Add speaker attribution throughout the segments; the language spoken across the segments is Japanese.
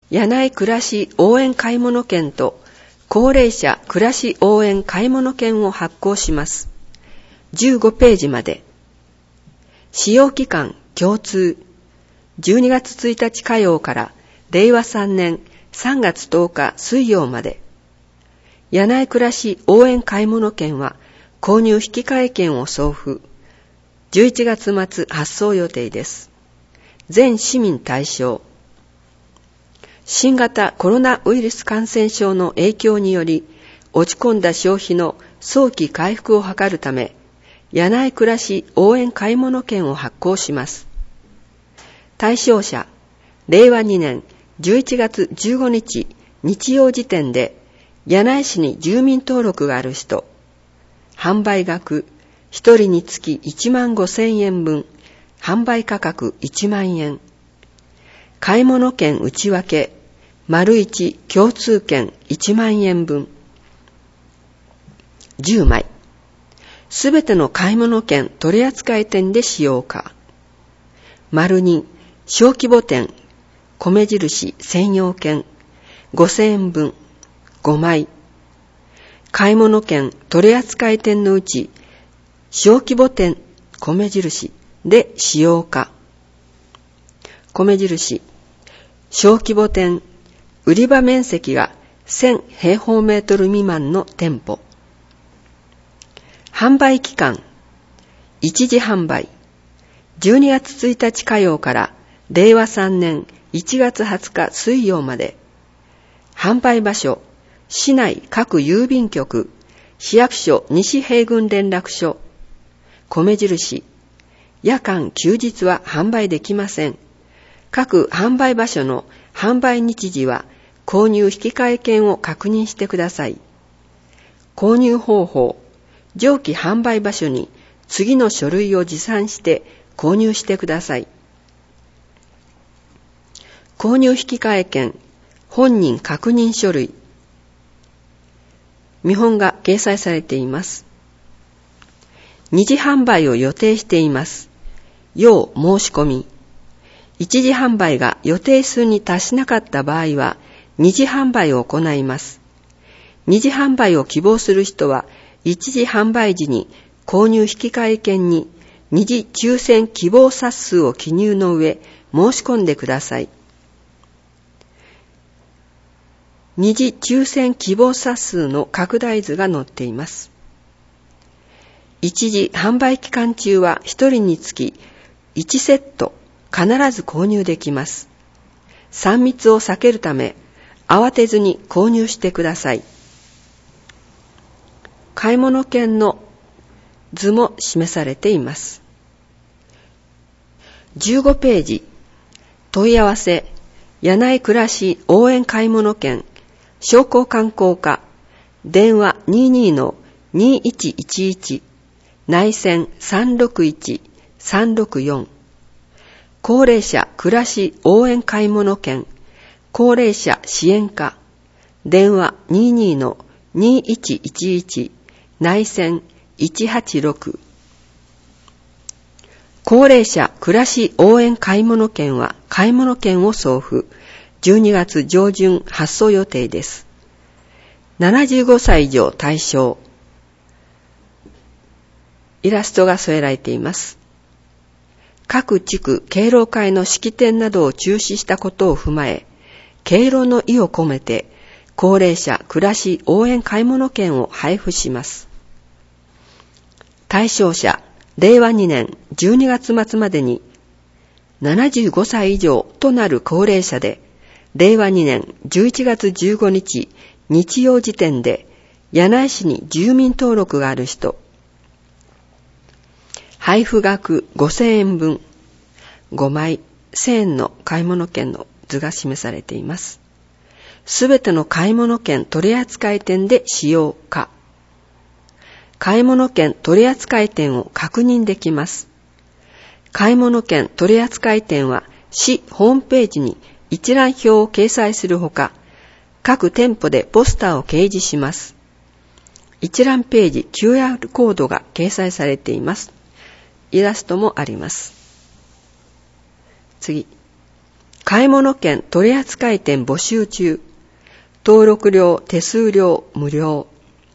Speaker 1: 柳井暮らし応援買物券と高齢者暮らし応援買物券を発行します。15ページまで。使用期間共通。12月1日火曜から令和3年3月10日水曜まで。柳井暮らし応援買物券は購入引換券を送付。11月末発送予定です。全市民対象。新型コロナウイルス感染症の影響により落ち込んだ消費の早期回復を図るため、柳井暮らし応援買物券を発行します。対象者、令和2年11月15日日曜時点で柳井市に住民登録がある人、販売額1人につき15,000円分、販売価格1万円。買物券内訳、丸1共通券1万円分。10枚。すべての買い物券取扱店で使用可。丸2小規模店、米印専用券5,000円分5枚。買い物券取扱店のうち小規模店米印で使用可。米印小規模店売り場面積が1000平方メートル未満の店舗。販売期間一時販売12月1日火曜から令和3年1月20日水曜まで。販売場所市内各郵便局、市役所西平郡連絡所。米印夜間休日は販売できません。各販売場所の販売日時は購入引換券を確認してください。購入方法、上記販売場所に次の書類を持参して購入してください。購入引換券、本人確認書類。見本が掲載されています。二次販売を予定しています。要申し込み。一次販売が予定数に達しなかった場合は、二次販売を行います。二次販売を希望する人は、一次販売時に購入引換券に二次抽選希望冊数を記入の上、申し込んでください。二次抽選希望冊数の拡大図が載っています。一次販売期間中は一人につき1セット必ず購入できます。3密を避けるため、慌てずに購入してください。買い物券の図も示されています。15ページ。問い合わせ、柳井暮らし応援買物券、商工観光課、電話 22-2111、内線361-364。高齢者暮らし応援買物券、高齢者支援課、電話 22-2111、内線186。高齢者暮らし応援買物券は買物券を送付。12月上旬発送予定です。75歳以上対象。イラストが添えられています。各地区敬老会の式典などを中止したことを踏まえ、敬老の意を込めて、高齢者暮らし応援買物券を配布します。対象者、令和2年12月末までに、75歳以上となる高齢者で、令和2年11月15日日曜時点で、柳井市に住民登録がある人、配布額5,000円分、5枚1,000円の買物券の図が示されています。すべての買物券取扱店で使用可。買物券取扱店を確認できます。買物券取扱店は市ホームページに一覧表を掲載するほか、各店舗でポスターを掲示します。一覧ページ QR コードが掲載されています。イラストもあります。次。 買物券取扱店募集中。登録料、手数料無料。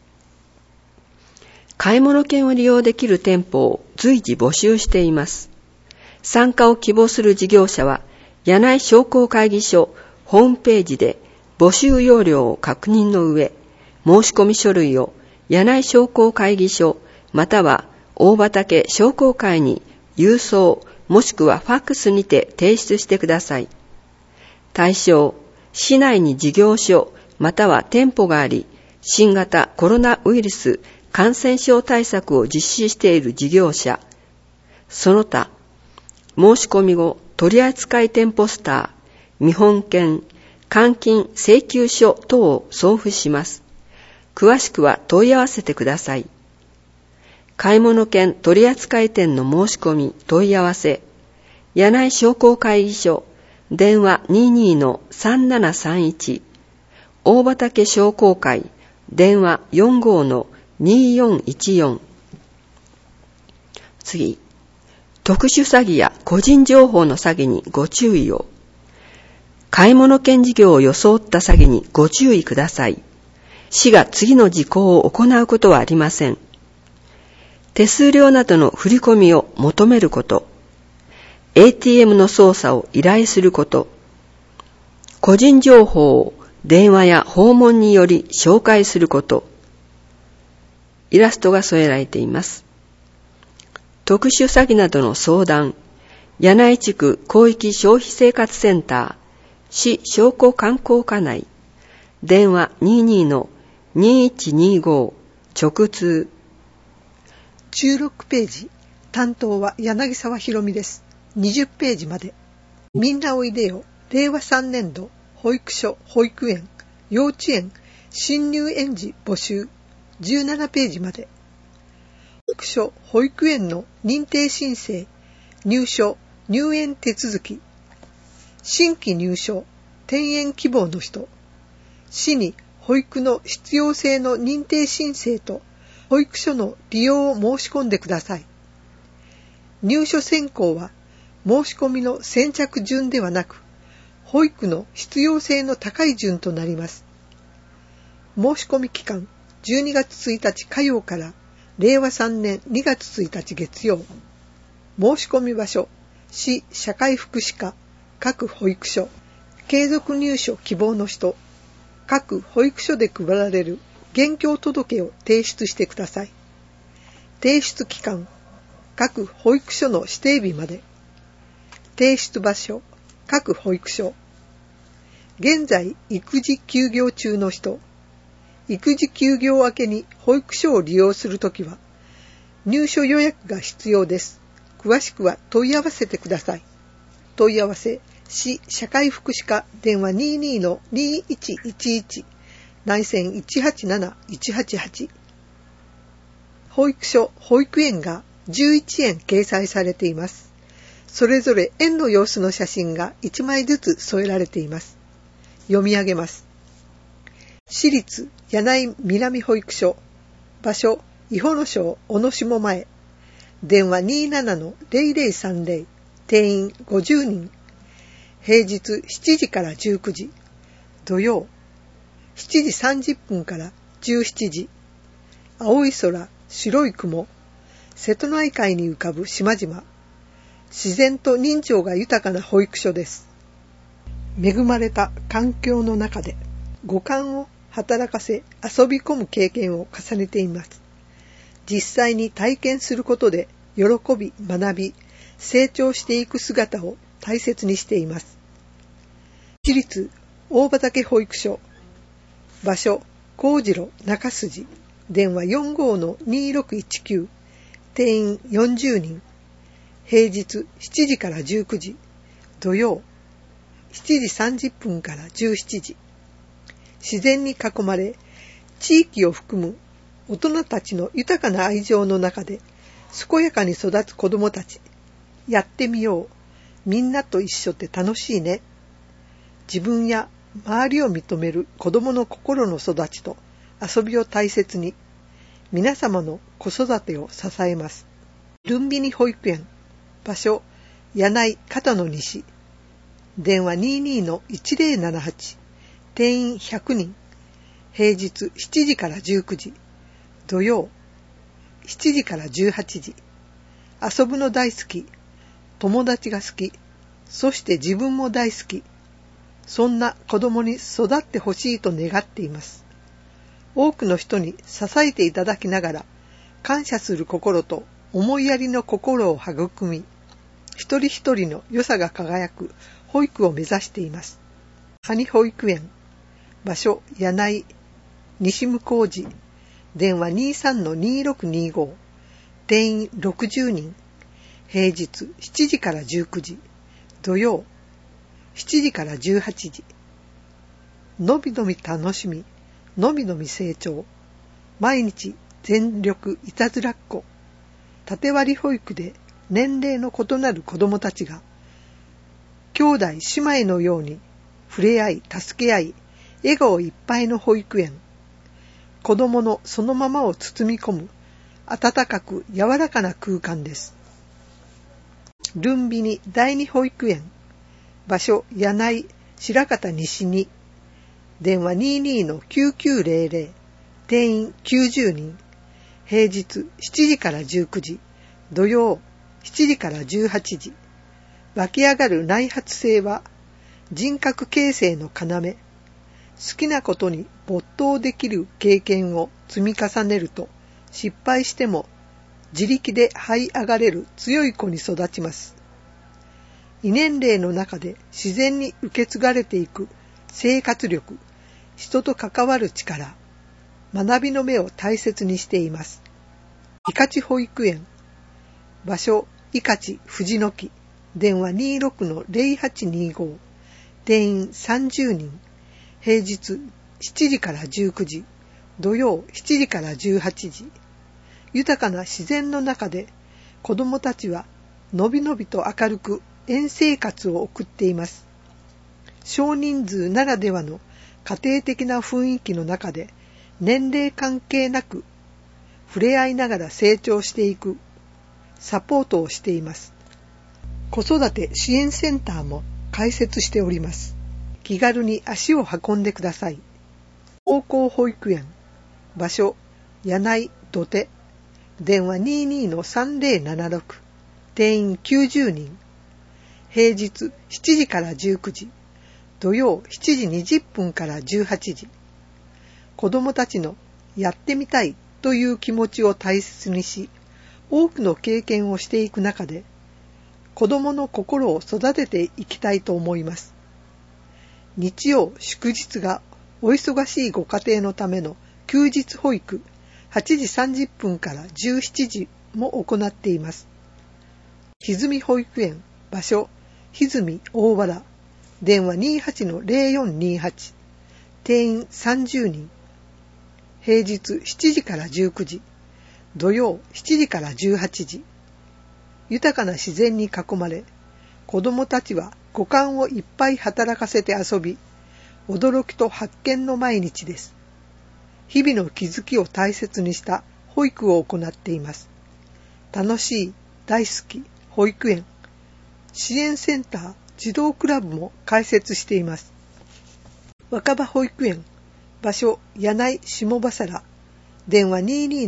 Speaker 1: 買物券を利用できる店舗を随時募集しています。参加を希望する事業者は、柳井商工会議所ホームページで募集要領を確認の上、申し込み書類を柳井商工会議所または大畑商工会に郵送もしくはファックスにて提出してください。対象、市内に事業所または店舗があり、新型コロナウイルス感染症対策を実施している事業者。その他、申し込み後、取扱店ポスター、見本券、換金請求書等を送付します。詳しくは問い合わせてください。買物券取扱店の申し込み問い合わせ、柳井商工会議所、電話 22-3731、大畑商工会、電話 45-2414。次、特殊詐欺や個人情報の詐欺にご注意を。買物券事業を装った詐欺にご注意ください。市が次の事項を行うことはありません。手数料などの振り込みを求めること。ATM の操作を依頼すること。個人情報を電話や訪問により紹介すること。イラストが添えられています。特殊詐欺などの相談。柳井地区広域消費生活センター、市商工観光課内。電話 22-2125 直通。
Speaker 2: 16ページ。担当は柳沢ひろみです。20ページまで。みんなおいでよ。令和3年度保育所、保育園、幼稚園、新入園児募集。17ページまで。保育所、保育園の認定申請、入所、入園手続き。新規入所、転園希望の人。市に保育の必要性の認定申請と保育所の利用を申し込んでください。入所選考は申し込みの先着順ではなく、保育の必要性の高い順となります。申し込み期間、12月1日火曜から令和3年2月1日月曜。申し込み場所、市社会福祉課、各保育所、継続入所希望の人、各保育所で配られる現況届を提出してください。提出期間、各保育所の指定日まで。提出場所、各保育所。現在、育児休業中の人。育児休業明けに保育所を利用するときは、入所予約が必要です。詳しくは問い合わせてください。問い合わせ、市社会福祉課電話 22-2111 内線 187-188。保育所、保育園が11園掲載されています。それぞれ園の様子の写真が1枚ずつ添えられています。読み上げます。市立柳井南保育所。場所、伊保野町小野下前。電話 27-0030。定員50人。平日7時から19時。土曜、7時30分から17時。青い空、白い雲。瀬戸内海に浮かぶ島々。自然と人情が豊かな保育所です。恵まれた環境の中で五感を働かせ遊び込む経験を重ねています。実際に体験することで喜び、学び、成長していく姿を大切にしています。市立大畑保育所。場所、幸次郎中筋。電話 45-2619。定員40人。平日7時から19時。土曜、7時30分から17時。自然に囲まれ、地域を含む大人たちの豊かな愛情の中で、健やかに育つ子どもたち。やってみよう。みんなと一緒って楽しいね。自分や周りを認める子どもの心の育ちと遊びを大切に、皆様の子育てを支えます。ルンビニ保育園。場所、柳井片野西。 電話 22-1078、定員100人、平日7時から19時、土曜7時から18時、遊ぶの大好き、友達が好き、そして自分も大好き、そんな子供に育ってほしいと願っています。多くの人に支えていただきながら、感謝する心と思いやりの心を育み、一人一人の良さが輝く保育を目指しています。羽保育園、場所柳井、西向寺、電話 23-2625、定員60人、平日7時から19時、土曜7時から18時。のびのび楽しみ、のびのび成長、毎日全力いたずらっ子。縦割り保育で年齢の異なる子どもたちが、兄弟姉妹のように触れ合い助け合い、笑顔いっぱいの保育園。子どものそのままを包み込む、温かく柔らかな空間です。ルンビニ第二保育園、場所柳井白方西に、電話 22-9900、定員90人、平日7時から19時、土曜7時から18時。湧き上がる内発性は人格形成の要。好きなことに没頭できる経験を積み重ねると、失敗しても自力で這い上がれる強い子に育ちます。異年齢の中で自然に受け継がれていく生活力、人と関わる力、学びの目を大切にしています。伊勝保育園、場所伊勝藤の木、電話 26-0825、定員30人、平日7時から19時、土曜7時から18時。豊かな自然の中で子どもたちはのびのびと明るく園生活を送っています。少人数ならではの家庭的な雰囲気の中で年齢関係なく触れ合いながら成長していくサポートをしています。子育て支援センターも開設しております。気軽に足を運んでください。高校保育園、場所柳井土手、電話 22-3076、定員90人、平日7時から19時、土曜7時20分から18時。子どもたちのやってみたいという気持ちを大切にし、多くの経験をしていく中で、子どもの心を育てていきたいと思います。日曜祝日がお忙しいご家庭のための休日保育8時30分から17時も行っています。歪み保育園、場所歪み大原、電話 28-0428、定員30人、平日7時から19時、土曜7時から18時。豊かな自然に囲まれ、子どもたちは五感をいっぱい働かせて遊び、驚きと発見の毎日です。日々の気づきを大切にした保育を行っています。楽しい、大好き、保育園、支援センター、児童クラブも開設しています。若葉保育園、場所柳井下葉皿、電話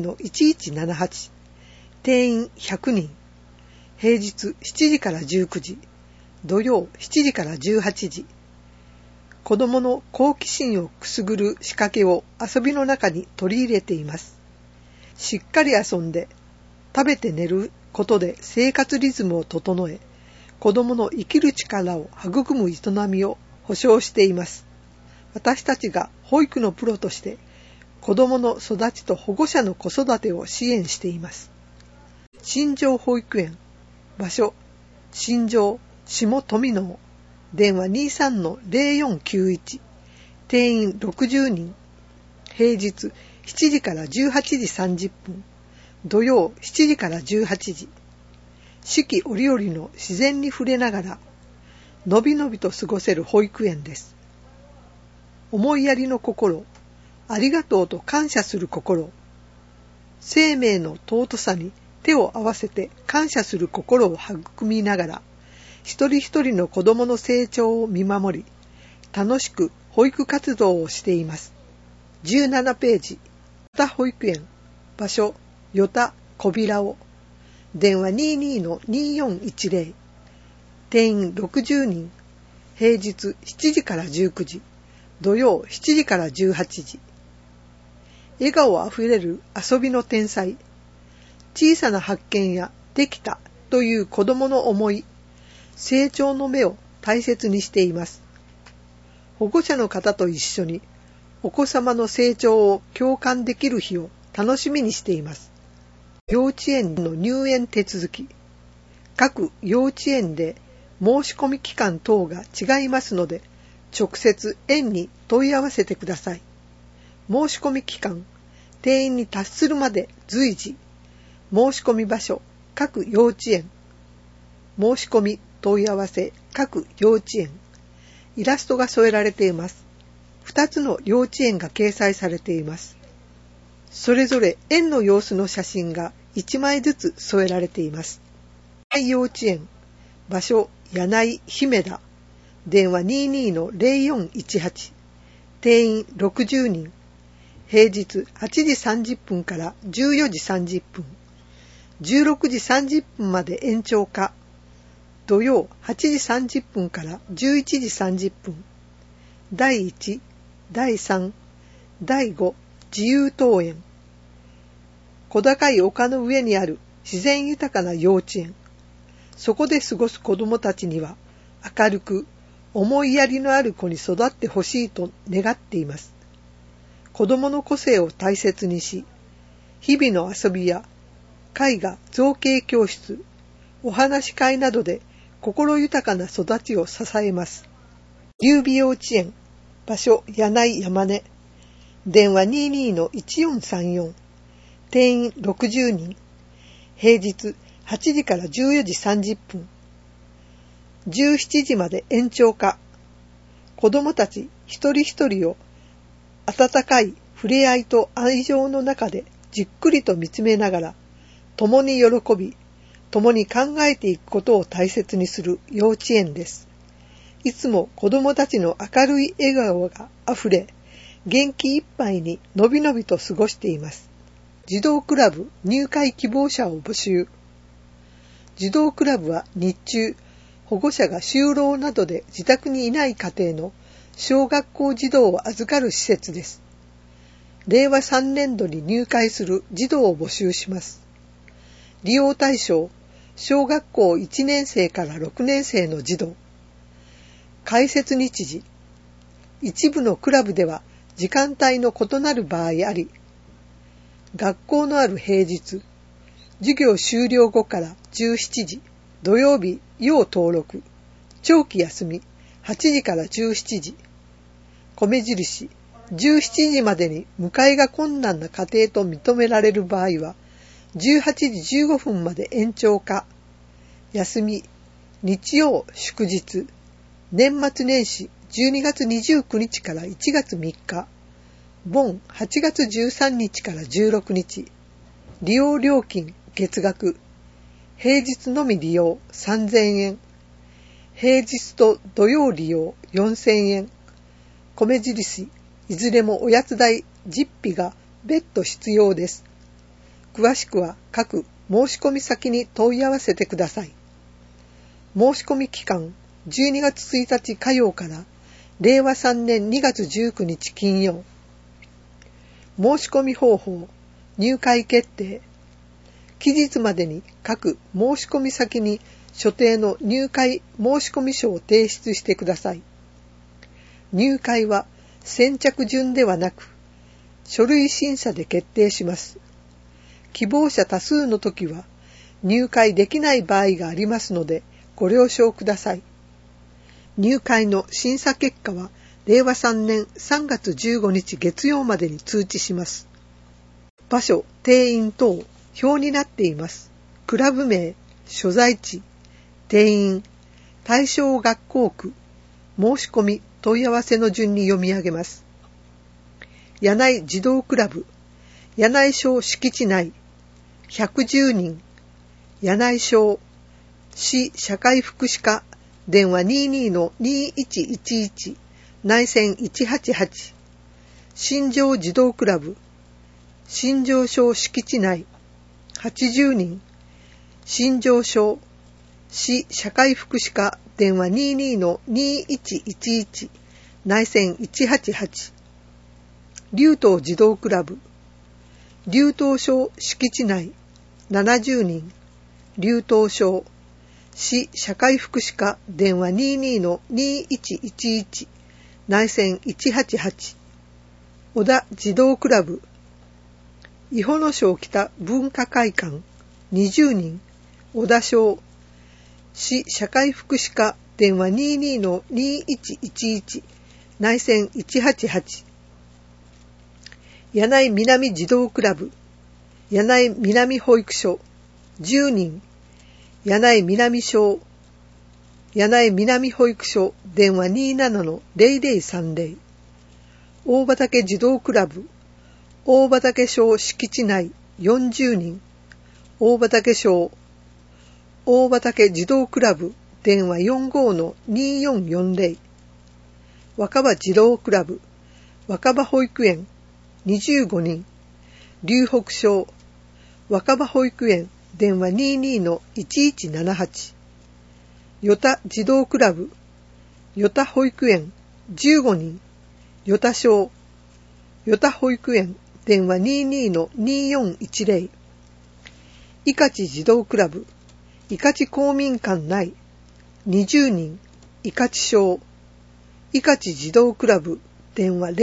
Speaker 2: 22-1178、定員100人、平日7時から19時、土曜7時から18時。子どもの好奇心をくすぐる仕掛けを遊びの中に取り入れています。しっかり遊んで、食べて寝ることで生活リズムを整え、子どもの生きる力を育む営みを保障しています。私たちが保育のプロとして、子どもの育ちと保護者の子育てを支援しています。新庄保育園、場所新庄下富能、電話 23-0491、定員60人、平日7時から18時30分、土曜7時から18時。四季折々の自然に触れながら、のびのびと過ごせる保育園です。思いやりの心、ありがとうと感謝する心、生命の尊さに手を合わせて感謝する心を育みながら、 一人一人の子供の成長を見守り、楽しく保育活動をしています。17ページ、与田保育園、場所、与田小平尾、電話 22-2410、定員60人、平日7時から19時、土曜7時から18時。笑顔あふれる遊びの天才、小さな発見やできたという子供の思い、成長の目を大切にしています。保護者の方と一緒にお子様の成長を共感できる日を楽しみにしています。幼稚園の入園手続き、各幼稚園で申し込み期間等が違いますので、直接園に問い合わせてください。申し込み期間、定員に達するまで随時、申し込み場所、各幼稚園、申し込み問い合わせ、各幼稚園、イラストが添えられています。2つの幼稚園が掲載されています。それぞれ園の様子の写真が1枚ずつ添えられています。幼稚園、場所、柳井姫田、電話 22-0418、定員60人、平日8時30分から14時30分、16時30分まで延長か、土曜8時30分から11時30分、第1、第3、第5、自由登園。小高い丘の上にある自然豊かな幼稚園。そこで過ごす子どもたちには明るく思いやりのある子に育ってほしいと願っています。子どもの個性を大切にし、日々の遊びや絵画、造形教室、お話し会などで心豊かな育ちを支えます。劉備幼稚園、場所柳井山根、電話 22-1434、定員60人、平日8時から14時30分、17時まで延長か、子どもたち一人一人を温かい触れ合いと愛情の中でじっくりと見つめながら、共に喜び、共に考えていくことを大切にする幼稚園です。いつも子どもたちの明るい笑顔があふれ、元気いっぱいにのびのびと過ごしています。児童クラブ入会希望者を募集。児童クラブは日中、保護者が就労などで自宅にいない家庭の小学校児童を預かる施設です。令和3年度に入会する児童を募集します。利用対象、小学校1年生から6年生の児童。開設日時、一部のクラブでは時間帯の異なる場合あり、学校のある平日、授業終了後から17時、土曜日要登録、長期休み8時から17時、米印、17時までに迎えが困難な家庭と認められる場合は、18時15分まで延長か、休み、日曜祝日、年末年始12月29日から1月3日、盆8月13日から16日、利用料金月額、平日のみ利用3000円、平日と土曜利用4000円、米印、いずれもおやつ代実費が別途必要です。詳しくは各申し込み先に問い合わせてください。申し込み期間、12月1日火曜から令和3年2月19日金曜。申し込み方法、入会決定。期日までに各申し込み先に所定の入会申し込み書を提出してください。入会は先着順ではなく、書類審査で決定します。希望者多数の時は入会できない場合がありますのでご了承ください。入会の審査結果は令和3年3月15日月曜までに通知します。場所、定員等、表になっています。クラブ名、所在地、定員、対象学校区、申し込み、問い合わせの順に読み上げます。柳井児童クラブ、柳井小敷地内、110人、柳井小市社会福祉課電話 22-2111 内線188。新庄児童クラブ新庄小敷地内80人。新庄小市社会福祉課電話 22-2111 内線188。龍東児童クラブ龍東小敷地内70人。龍東小市社会福祉課電話 22-2111 内線188。小田児童クラブ伊保野小北文化会館20人。小田小市社会福祉課電話 22-2111 内線188。柳井南児童クラブ柳井南保育所10人。柳井南小柳井南保育所電話 27-0030。大畑児童クラブ大畑小敷地内40人。大畑小大畑児童クラブ電話 45-2440。若葉児童クラブ若葉保育園25人。龍北小若葉保育園電話 22-1178。与田児童クラブ与田保育園15人。与田小与田保育園電話 22-2410。伊勝児童クラブ伊勝公民館内20人。伊勝小伊勝児童クラブ電話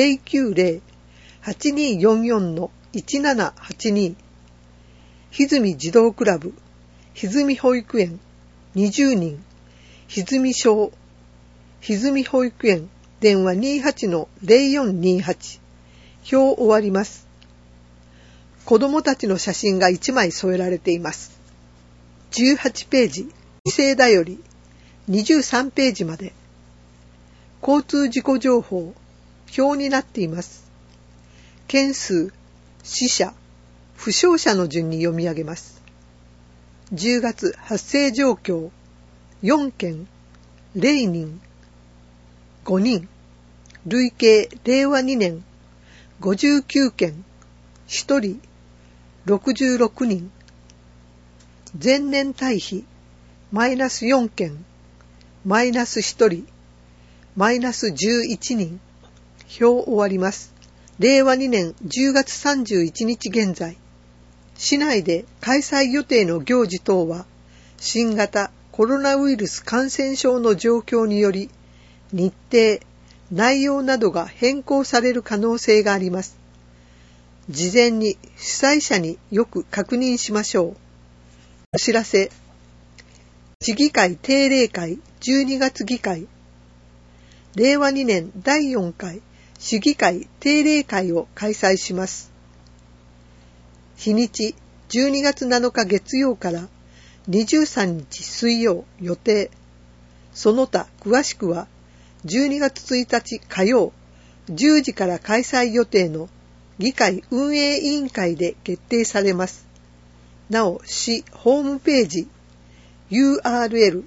Speaker 2: 090-8244-1782。歪児童クラブ歪保育園20人。歪小歪保育園電話 28-0428。表終わります。子供たちの写真が1枚添えられています。18ページ犠牲だより23ページまで交通事故情報表になっています。件数、死者、負傷者の順に読み上げます。10月発生状況4件0人5人。累計令和2年59件1人66人。前年対比マイナス4件マイナス1人マイナス11人。表終わります。令和2年10月31日現在、市内で開催予定の行事等は新型コロナウイルス感染症の状況により日程、内容などが変更される可能性があります。事前に主催者によく確認しましょう。お知らせ。市議会定例会12月議会令和2年第4回市議会定例会を開催します。日にち12月7日月曜から23日水曜予定。その他詳しくは12月1日火曜10時から開催予定の議会運営委員会で決定されます。なお、市ホームページ URL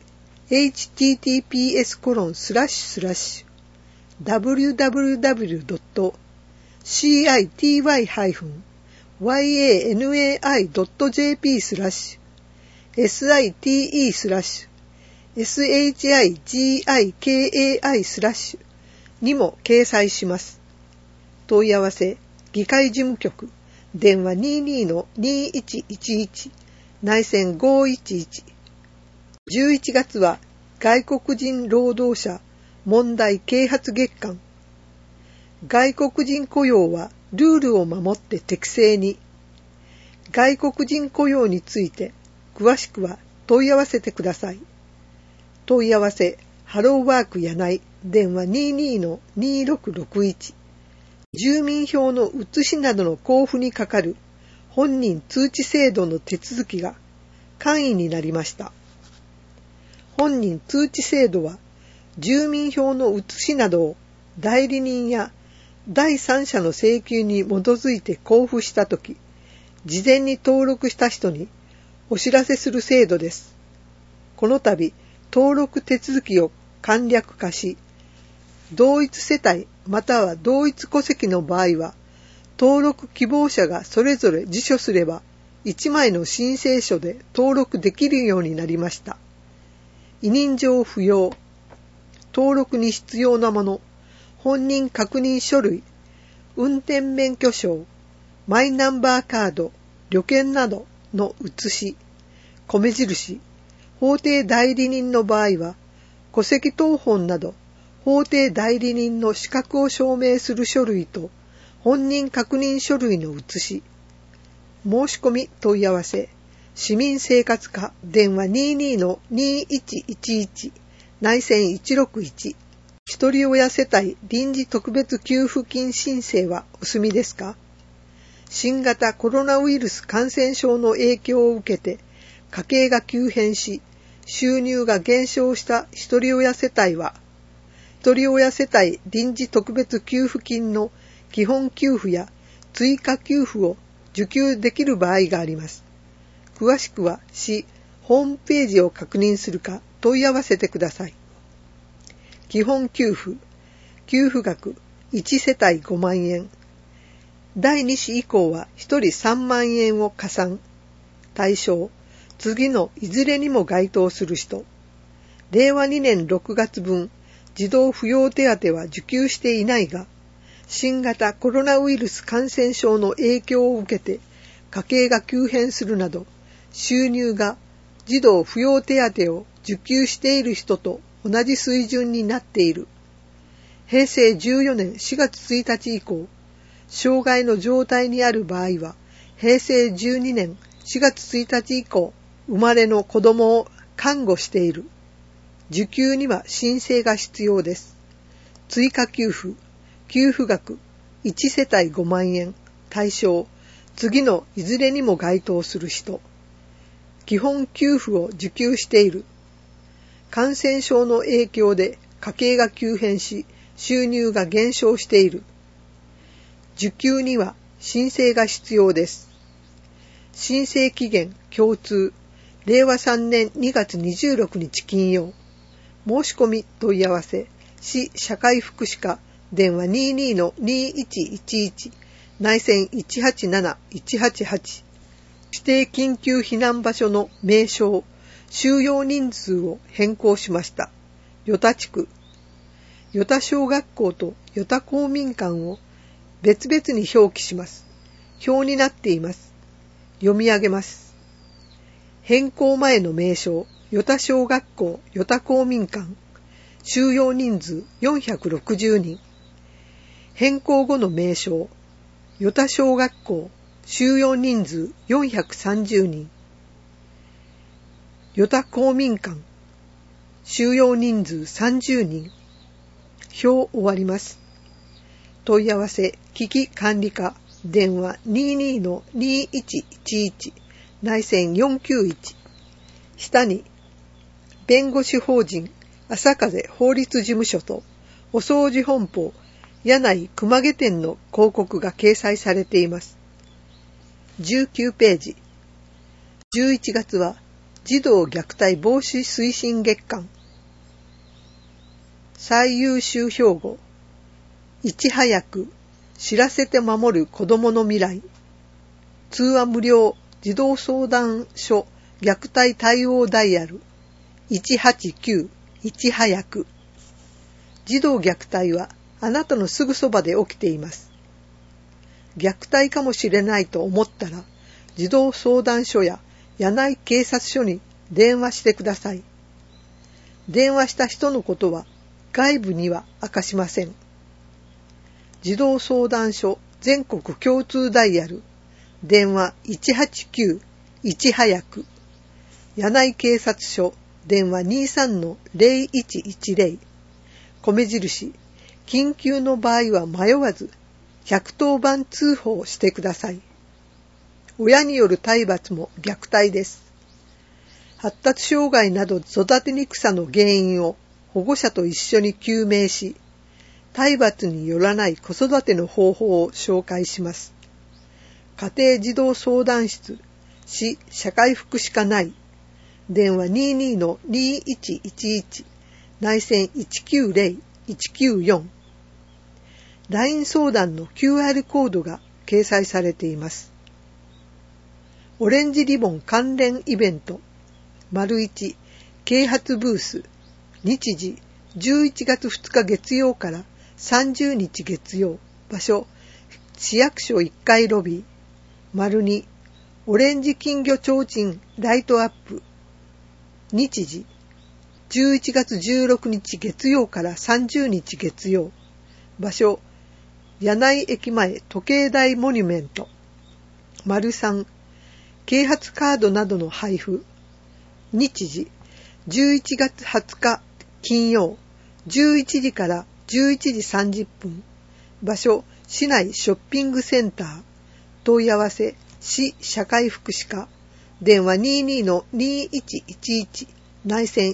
Speaker 2: https://www.city-yani.jp/shigikai/ にも掲載します。問い合わせ議会事務局電話 22-2111 内線511。11月は外国人労働者問題啓発月間。外国人雇用はルールを守って適正に。外国人雇用について詳しくは問い合わせてください。問い合わせハローワーク柳井電話 22-2661。住民票の写しなどの交付にかかる本人通知制度の手続きが簡易になりました。本人通知制度は住民票の写しなどを代理人や第三者の請求に基づいて交付したとき、事前に登録した人にお知らせする制度です。この度、 登録手続きを簡略化し、同一世帯または同一戸籍の場合は、登録希望者がそれぞれ自書すれば、1枚の申請書で登録できるようになりました。委任状不要、登録に必要なもの、本人確認書類、運転免許証、マイナンバーカード、旅券などの写し、米印、法定代理人の場合は、戸籍謄本など、法定代理人の資格を証明する書類と、本人確認書類の写し、申し込み問い合わせ、市民生活課電話 22-2111 内線161、一人親世帯臨時特別給付金申請はお済みですか？新型コロナウイルス感染症の影響を受けて家計が急変し、収入が減少した一人親世帯は、一人親世帯臨時特別給付金の基本給付や追加給付を受給できる場合があります。詳しくは市ホームページを確認するか問い合わせてください。基本給付、給付額1世帯5万円。第2子以降は1人3万円を加算。対象、次のいずれにも該当する人。令和2年6月分、児童扶養手当は受給していないが、新型コロナウイルス感染症の影響を受けて家計が急変するなど、収入が児童扶養手当を受給している人と同じ水準になっている。平成14年4月1日以降、障害の状態にある場合は、平成12年4月1日以降、生まれの子供を看護している。受給には申請が必要です。追加給付、給付額1世帯5万円。対象、次のいずれにも該当する人。基本給付を受給している。感染症の影響で家計が急変し、収入が減少している。受給には申請が必要です。申請期限共通、令和3年2月26日金曜。申し込み問い合わせ、市社会福祉課電話 22-2111 内線187-188。指定緊急避難場所の名称、収容人数を変更しました。与田地区、与田小学校と与田公民館を別々に表記します。表になっています。読み上げます。変更前の名称、与田小学校与田公民館、収容人数460人。変更後の名称、与田小学校収容人数430人。与田公民館収容人数30人。表終わります。問い合わせ危機管理課電話 22-2111 内線491。下に弁護士法人朝風法律事務所とお掃除本舗柳井熊毛店の広告が掲載されています。19ページ。11月は児童虐待防止推進月間。最優秀標語。いち早く知らせて守る子どもの未来。通話無料児童相談所虐待対応ダイヤル。189いち早く。児童虐待はあなたのすぐそばで起きています。虐待かもしれないと思ったら、児童相談所や柳井警察署に電話してください。電話した人のことは外部には明かしません。児童相談所全国共通ダイヤル、電話189いち早く。柳井警察署電話 23-0110。米印、緊急の場合は迷わず110番通報してください。親による体罰も虐待です。発達障害など育てにくさの原因を保護者と一緒に究明し、体罰によらない子育ての方法を紹介します。家庭児童相談室、市社会福祉課内、 電話 22-2111 内線 190-194。LINE 相談の QR コードが掲載されています。オレンジリボン関連イベント、1啓発ブース、日時11月2日月曜から30日月曜、場所市役所1階ロビー、2オレンジ金魚提灯ライトアップ、日時11月16日月曜から30日月曜、場所柳井駅前時計台モニュメント、3啓発カードなどの配布、日時11月20日金曜11時から11時30分、場所市内ショッピングセンター、問い合わせ市社会福祉課、電話 22-2111 内線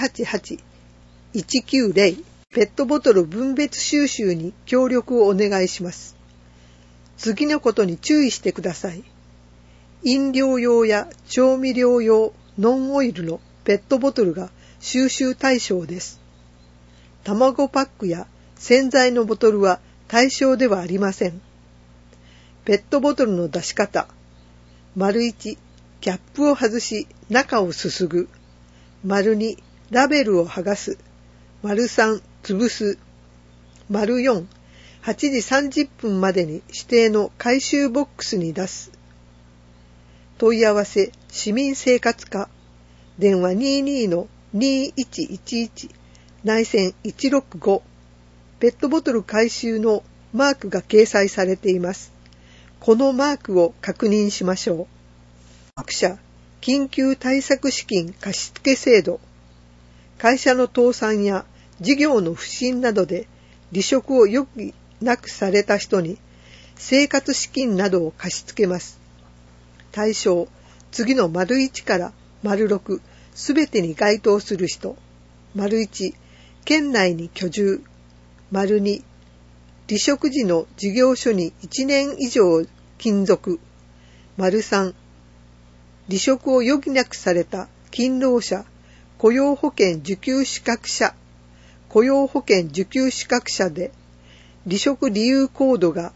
Speaker 2: 188-190。ペットボトル分別収集に協力をお願いします。次のことに注意してください。飲料用や調味料用ノンオイルのペットボトルが収集対象です。卵パックや洗剤のボトルは対象ではありません。ペットボトルの出し方。1、キャップを外し中をすすぐ。2、ラベルを剥がす。3、潰す。4、8時30分までに指定の回収ボックスに出す。問い合わせ市民生活課、電話 22-2111 内線165。ペットボトル回収のマークが掲載されています。このマークを確認しましょう。各社緊急対策資金貸付制度。会社の倒産や事業の不振などで離職を余儀なくされた人に生活資金などを貸し付けます。対象、次の ① から ⑥すべてに該当する人。1、県内に居住。2、離職時の事業所に1年以上勤続。3、離職を余儀なくされた勤労者、雇用保険受給資格者、雇用保険受給資格者で、離職理由コードが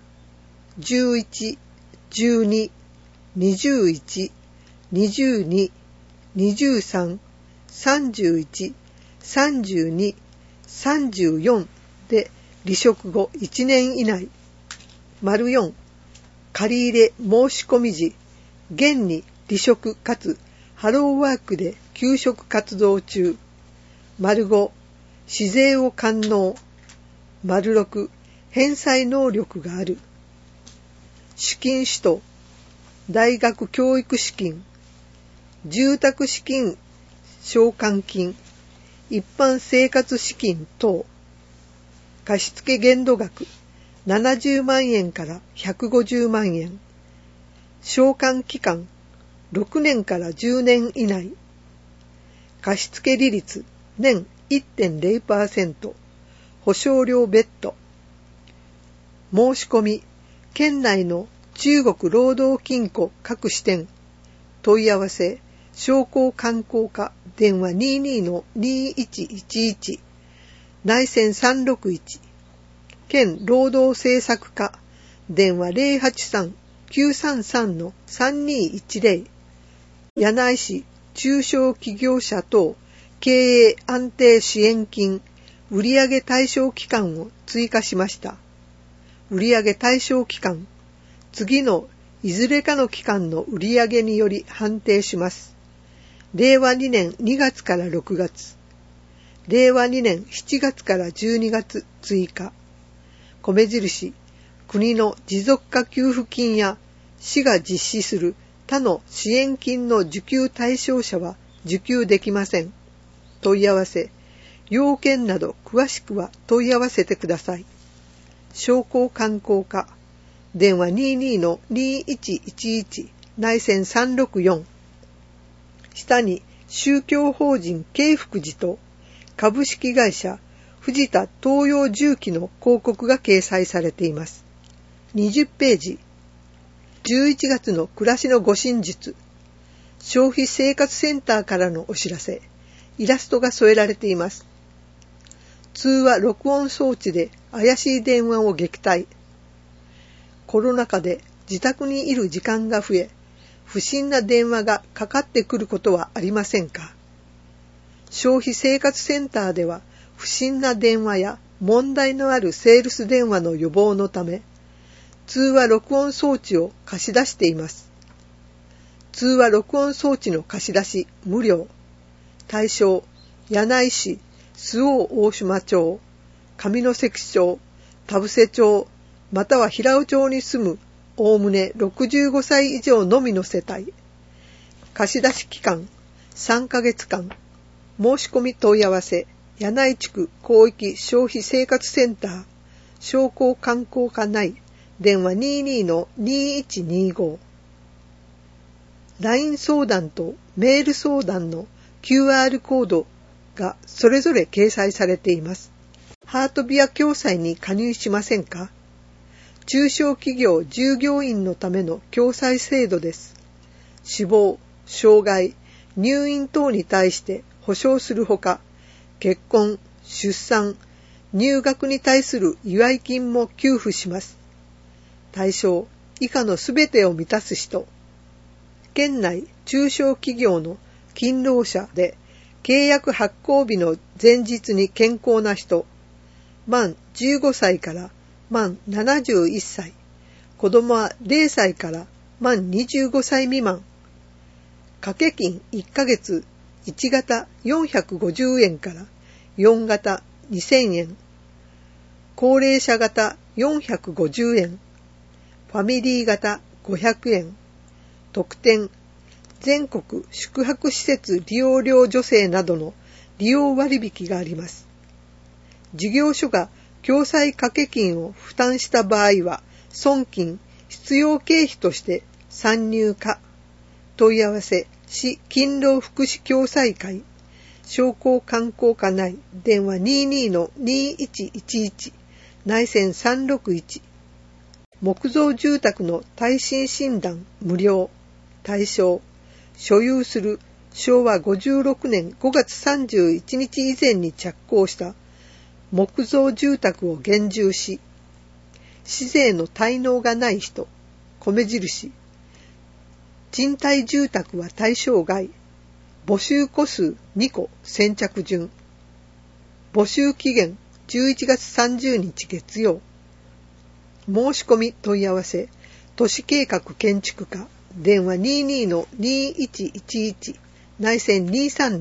Speaker 2: 11、12、21、22、23、31、32、34で離職後1年以内。4、借入申し込み時、現に離職かつハローワークで休職活動中。5、市税を完納。6、返済能力がある。資金使途、大学教育資金、住宅資金償還金、一般生活資金等。貸付限度額70万円から150万円。償還期間6年から10年以内。貸付利率年 1.0%。保証料別途。申し込み県内の中国労働金庫各支店。問い合わせ商工観光課、電話 22-2111 内線361。県労働政策課、電話 083-933-3210。柳井市中小企業者等経営安定支援金売上対象期間を追加しました。売上対象期間、次のいずれかの期間の売上により判定します。令和2年2月から6月、令和2年7月から12月追加。米印、国の持続化給付金や市が実施する他の支援金の受給対象者は受給できません。問い合わせ、要件など詳しくは問い合わせてください。商工観光課、電話 22-2111 内線364。下に宗教法人慶福寺と株式会社藤田東洋重機の広告が掲載されています。20ページ。11月の暮らしの護身術。 消費生活センターからのお知らせ。イラストが添えられています。通話録音装置で怪しい電話を撃退。コロナ禍で自宅にいる時間が増え、不審な電話がかかってくることはありませんか？消費生活センターでは不審な電話や問題のあるセールス電話の予防のため、通話録音装置を貸し出しています。通話録音装置の貸し出し無料。対象、柳井市、周防大島町、上関町、田伏町、または平尾町に住むおおむね65歳以上のみの世帯。貸し出し期間3ヶ月間。申し込み問い合わせ、柳井地区広域消費生活センター、商工観光課内、電話 22-2125。LINE 相談とメール相談の QR コードがそれぞれ掲載されています。ハートビア共済に加入しませんか？中小企業従業員のための共済制度です。死亡、障害、入院等に対して保障するほか、結婚、出産、入学に対する祝い金も給付します。対象、以下のすべてを満たす人。県内中小企業の勤労者で契約発行日の前日に健康な人、満15歳から満71歳、子供は0歳から満25歳未満、掛け金1ヶ月1型450円から4型2000円、高齢者型450円、ファミリー型500円、特典、全国宿泊施設利用料助成などの利用割引があります。事業所が共済掛け金を負担した場合は、損金、必要経費として参入可。問い合わせ、市勤労福祉共済会、商工観光課内、電話 22-2111、内線361。木造住宅の耐震診断無料。対象、所有する昭和56年5月31日以前に着工した木造住宅を減住し、市税の滞納がない人、米印、賃貸住宅は対象外、募集戸数2個先着順、募集期限11月30日月曜、申し込み問い合わせ、都市計画建築課、電話 22-2111 内線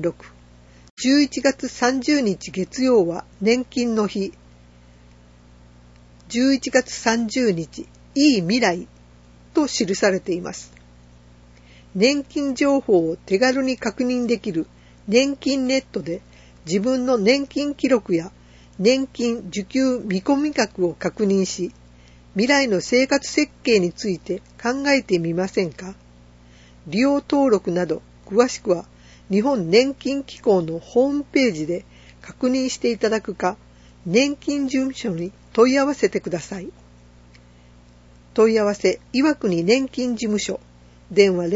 Speaker 2: 236。11月30日月曜は年金の日。11月30日いい未来と記されています。年金情報を手軽に確認できる年金ネットで自分の年金記録や年金受給見込み額を確認し、未来の生活設計について考えてみませんか？利用登録など詳しくは日本年金機構のホームページで確認していただくか、年金事務所に問い合わせてください。問い合わせ、岩国年金事務所、電話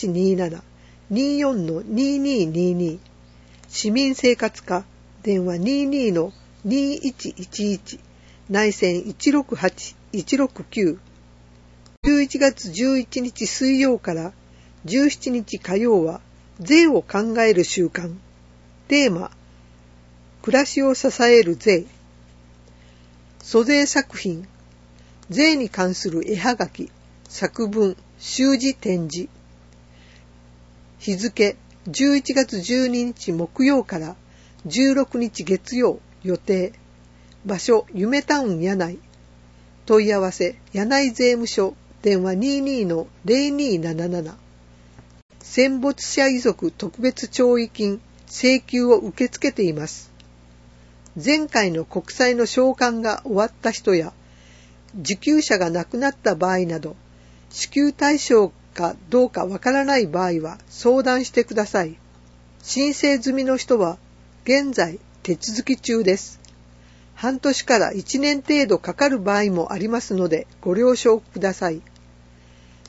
Speaker 2: 0827-24-2222、市民生活課、電話 22-2111、内線168-169。11月11日水曜から17日火曜は税を考える週間。テーマ、暮らしを支える税。租税作品、税に関する絵はがき、作文、習字展示。日付、11月12日木曜から16日月曜予定。場所、夢タウン柳井。問い合わせ、柳井税務署、電話 22-0277。戦没者遺族特別弔慰金請求を受け付けています。前回の国債の償還が終わった人や、受給者が亡くなった場合など、支給対象かどうかわからない場合は相談してください。申請済みの人は現在手続き中です。半年から1年程度かかる場合もありますのでご了承ください。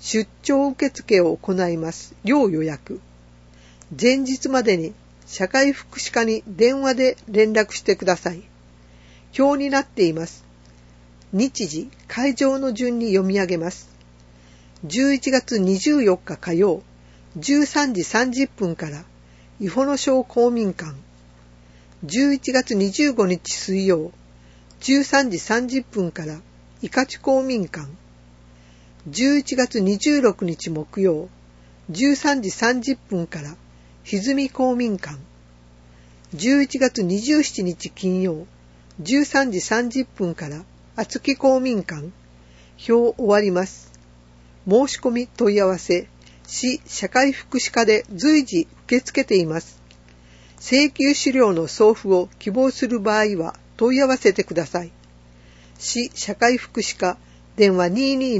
Speaker 2: 出張受付を行います。要予約。前日までに社会福祉課に電話で連絡してください。表になっています。日時、会場の順に読み上げます。11月24日火曜、13時30分から伊保野小公民館。11月25日水曜、13時30分から伊香地公民館。11月26日木曜、13時30分から歪み公民館。11月27日金曜、13時30分から厚木公民館。表終わります。申し込み問い合わせ、市社会福祉課で随時受け付けています。請求資料の送付を希望する場合は問い合わせてください。市社会福祉課電話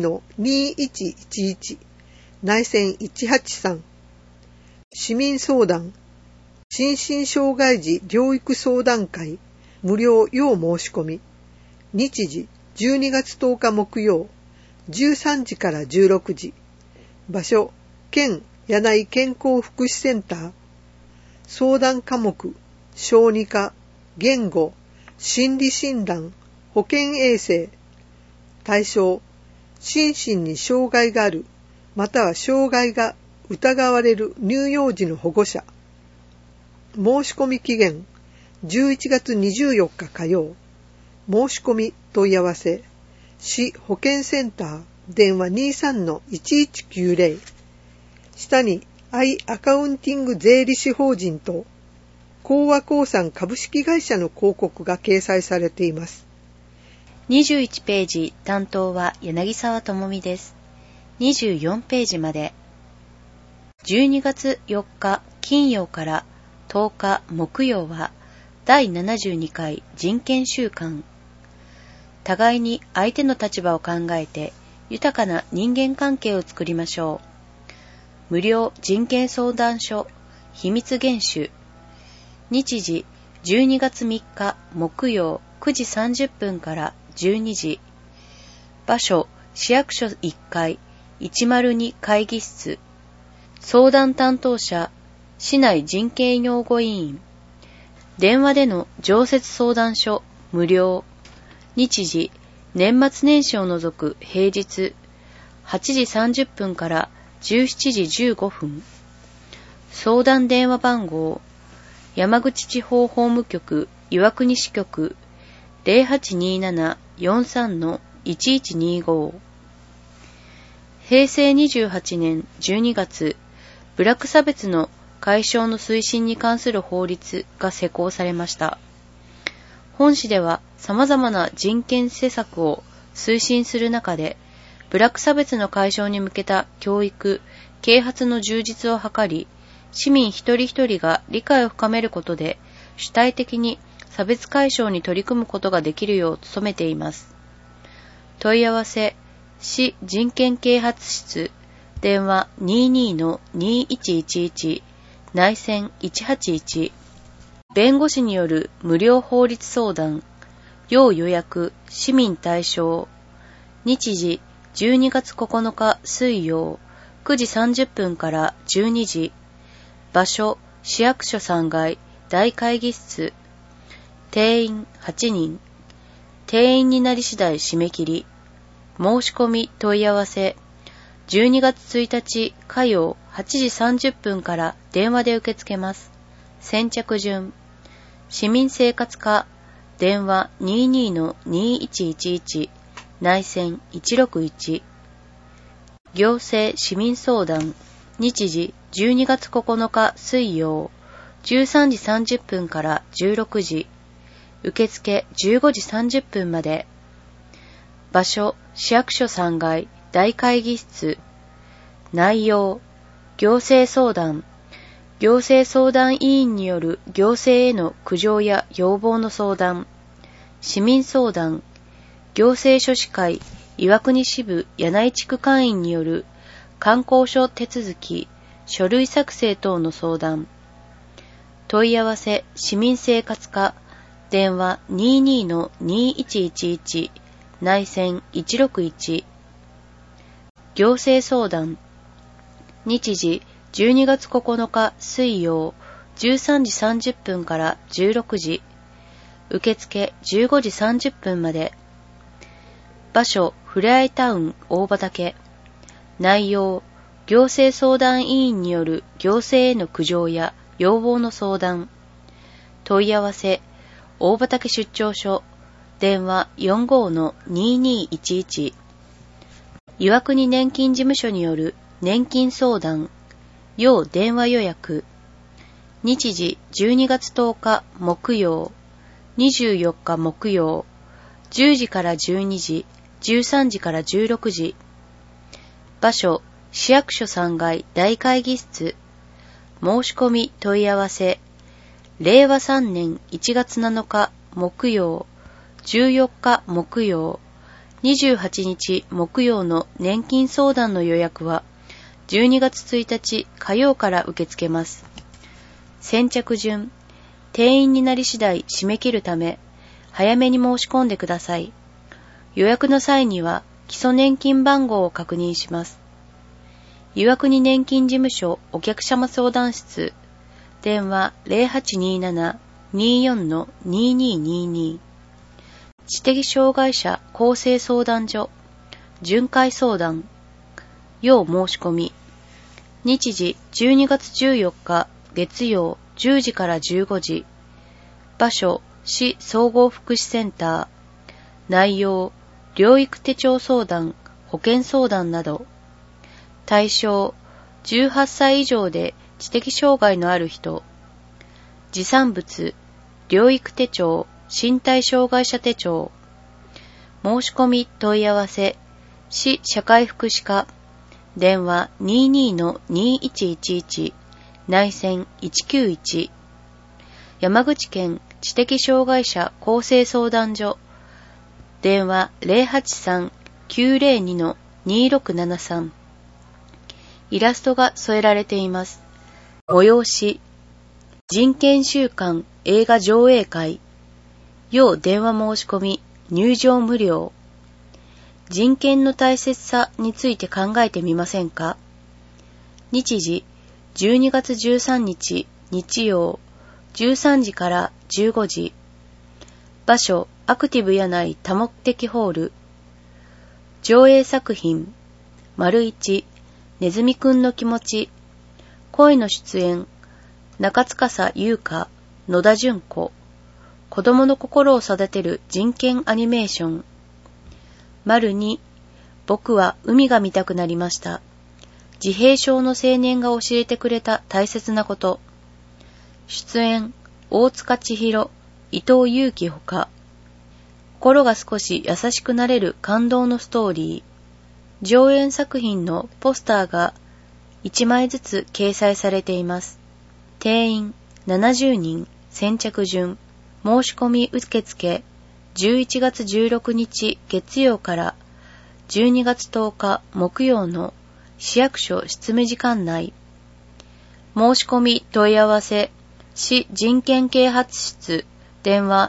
Speaker 2: 22-2111 内線183。市民相談心身障害児療育相談会無料要申し込み。日時12月10日木曜13時から16時。場所県柳井健康福祉センター。相談科目小児科、言語、心理診断、保健衛生。対象心身に障害があるまたは障害が疑われる乳幼児の保護者。申し込み期限11月24日火曜。申し込み問い合わせ市保健センター電話 23-1190。下にアカウンティング税理士法人と興和興産株式会社の広告が掲載されています。
Speaker 3: 21ページ担当は柳沢智美です。24ページまで。12月4日金曜から10日木曜は第72回人権週間。互いに相手の立場を考えて豊かな人間関係を作りましょう。無料人権相談所秘密厳守。日時12月3日木曜9時30分から12時。場所市役所1階102会議室。相談担当者市内人権擁護委員。電話での常設相談所無料。日時年末年始を除く平日8時30分から17時15分。相談電話番号山口地方法務局岩国支局 0827-43-1125。平成28年12月、部落差別の解消の推進に関する法律が施行されました。本市では様々な人権施策を推進する中で、部落差別の解消に向けた教育、啓発の充実を図り、市民一人一人が理解を深めることで、主体的に差別解消に取り組むことができるよう努めています。問い合わせ、市人権啓発室、電話 22-2111 内線181。弁護士による無料法律相談、要予約、市民対象。日時12月9日水曜9時30分から12時。場所市役所3階大会議室。定員8人。定員になり次第締め切り。申し込み問い合わせ12月1日火曜8時30分から電話で受け付けます。先着順。市民生活課電話 22-2111 内線161。行政市民相談日時12月9日水曜13時30分から16時。受付15時30分まで。場所市役所3階大会議室。内容行政相談。行政相談委員による行政への苦情や要望の相談。市民相談。行政書士会岩国支部柳井地区会員による観光所手続き、書類作成等の相談。問い合わせ市民生活課電話 22-2111 内線161。 行政相談。日時12月9日水曜13時30分から16時。受付15時30分まで。場所ふれあいタウン大畑。内容行政相談委員による行政への苦情や要望の相談。問い合わせ大畑出張所電話 45-2211。岩国年金事務所による年金相談要電話予約。日時12月10日木曜24日木曜10時から12時13時から16時。場所市役所3階大会議室。申し込み問い合わせ令和3年1月7日木曜14日木曜28日木曜の年金相談の予約は12月1日火曜から受け付けます。先着順、定員になり次第締め切るため早めに申し込んでください。予約の際には基礎年金番号を確認します。岩国年金事務所お客様相談室電話 0827-24-2222。知的障害者更生相談所巡回相談要申し込み。日時12月14日月曜10時から15時。場所市総合福祉センター。内容療育手帳相談保険相談など。対象18歳以上で知的障害のある人。持参物療育手帳身体障害者手帳。申し込み問い合わせ市社会福祉課電話 22-2111 内線191。山口県知的障害者更生相談所電話 083-902-2673。イラストが添えられています。催し人権週間映画上映会要電話申し込み入場無料。人権の大切さについて考えてみませんか。日時12月13日日曜13時から15時。場所アクティブやない多目的ホール。上映作品1ネズミくんの気持ち。声の出演中司優香、野田純子。子供の心を育てる人権アニメーション。2僕は海が見たくなりました。自閉症の青年が教えてくれた大切なこと。出演大塚千尋、伊藤祐樹ほか。心が少し優しくなれる感動のストーリー。上演作品のポスターが1枚ずつ掲載されています。定員70人、先着順。申し込み受付11月16日月曜から12月10日木曜の市役所執務時間内。申し込み問い合わせ市人権啓発室電話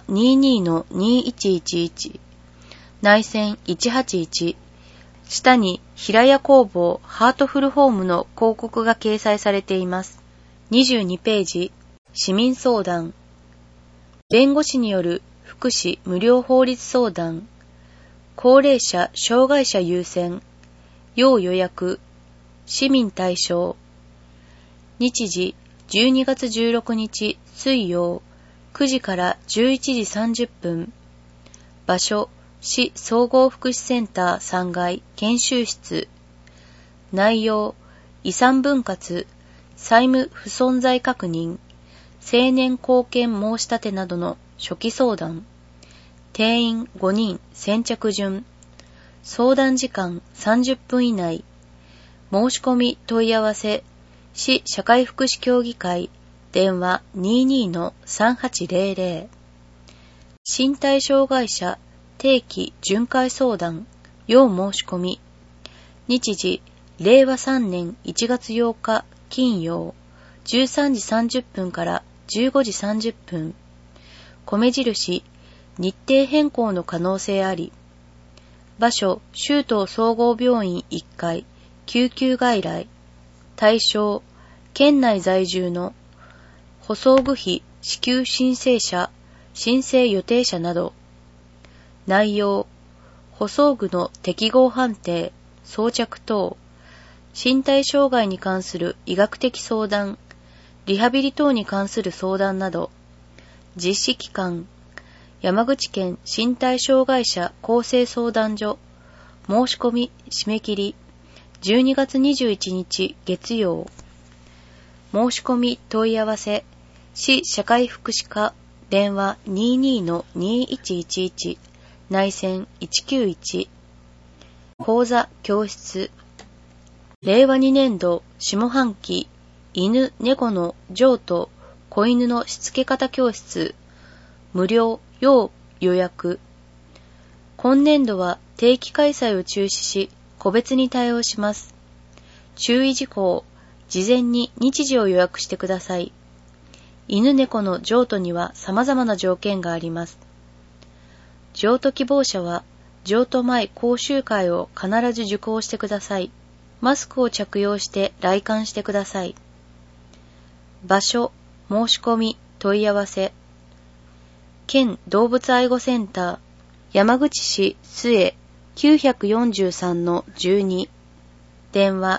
Speaker 3: 22-2111 内線181。下に平屋工房ハートフルホームの広告が掲載されています。22ページ市民相談。弁護士による福祉無料法律相談。高齢者障害者優先要予約市民対象。日時12月16日水曜9時から11時30分。場所市総合福祉センター3階研修室。内容遺産分割債務不存在確認成年後見申し立てなどの初期相談。定員5人先着順。相談時間30分以内。申し込み問い合わせ市社会福祉協議会電話 22-3800。身体障害者定期巡回相談要申し込み。日時令和3年1月8日金曜13時30分から15時30分。米印日程変更の可能性あり。場所州東総合病院1階救急外来。対象、県内在住の補装具費支給申請者、申請予定者など。内容、補装具の適合判定、装着等、身体障害に関する医学的相談、リハビリ等に関する相談など。実施期間、山口県身体障害者厚生相談所。申し込み締め切り、12月21日月曜。申し込み問い合わせ、市社会福祉課、電話 22-2111、内線191。講座教室。令和2年度下半期、犬猫の譲渡、子犬のしつけ方教室、無料要予約。今年度は定期開催を中止し、個別に対応します。注意事項、事前に日時を予約してください。犬猫の譲渡には様々な条件があります。譲渡希望者は、譲渡前講習会を必ず受講してください。マスクを着用して来館してください。場所、申し込み、問い合わせ。県動物愛護センター、山口市須江 943-12。電話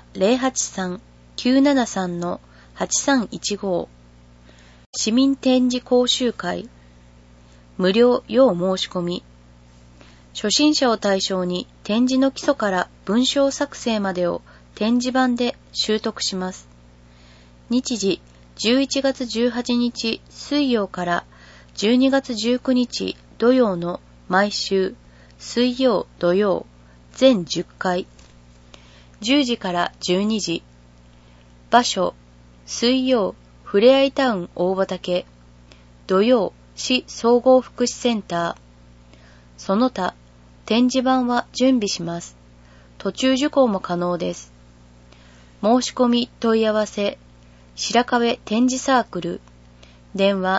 Speaker 3: 083-973-8315。市民展示講習会。無料要申し込み。初心者を対象に展示の基礎から文章作成までを展示板で習得します。日時11月18日水曜から12月19日土曜の毎週水曜土曜全10回。10時から12時。場所、水曜ふれあいタウン大畑。土曜市総合福祉センター。その他、展示板は準備します。途中受講も可能です。申し込み問い合わせ、白壁展示サークル。電話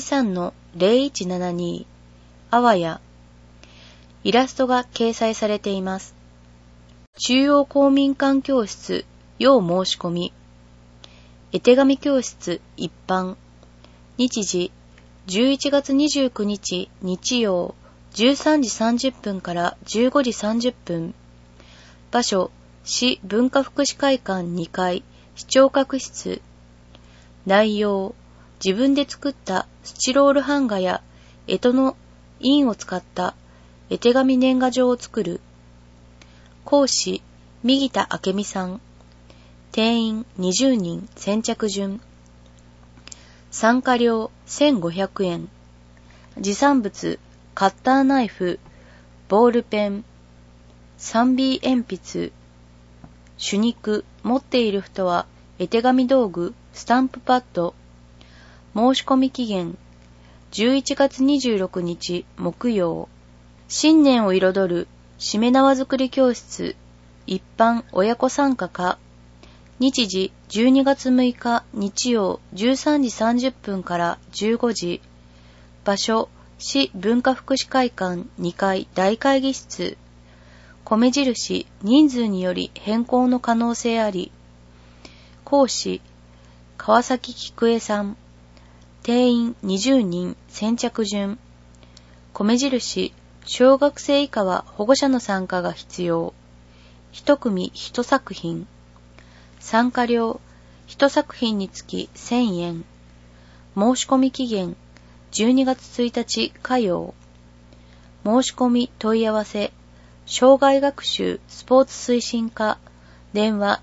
Speaker 3: 23-0172。あわや。イラストが掲載されています。中央公民館教室、要申し込み。絵手紙教室一般。日時、11月29日日曜、13時30分から15時30分。場所、市文化福祉会館2階、視聴覚室。内容、自分で作ったスチロール版画や干支の印を使った絵手紙年賀状を作る。講師、右田明美さん。定員20人先着順。参加料1500円。持参物、カッターナイフ、ボールペン、3B 鉛筆、手肉、持っている人は絵手紙道具、スタンプパッド。申し込み期限、11月26日木曜。新年を彩るしめ縄作り教室、一般親子参加か。日時12月6日日曜13時30分から15時。場所、市文化福祉会館2階大会議室。米印、人数により変更の可能性あり。講師、川崎菊江さん。定員20人先着順。米印、小学生以下は保護者の参加が必要。一組一作品。参加料、一作品につき1000円。申し込み期限、12月1日火曜。申し込み問い合わせ、障害学習スポーツ推進課。電話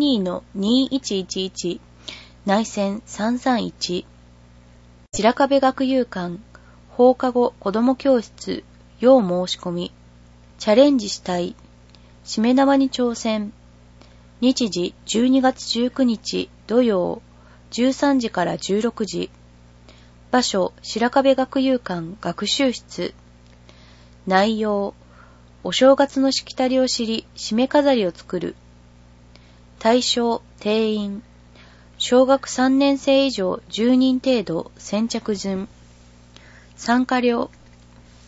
Speaker 3: 22-2111。内線331。白壁学友館、放課後子ども教室、要申し込み。チャレンジしたい。しめ縄に挑戦。日時12月19日土曜、13時から16時。場所、白壁学友館学習室。内容、お正月のしきたりを知り、締め飾りを作る。対象、定員。小学3年生以上10人程度先着順。参加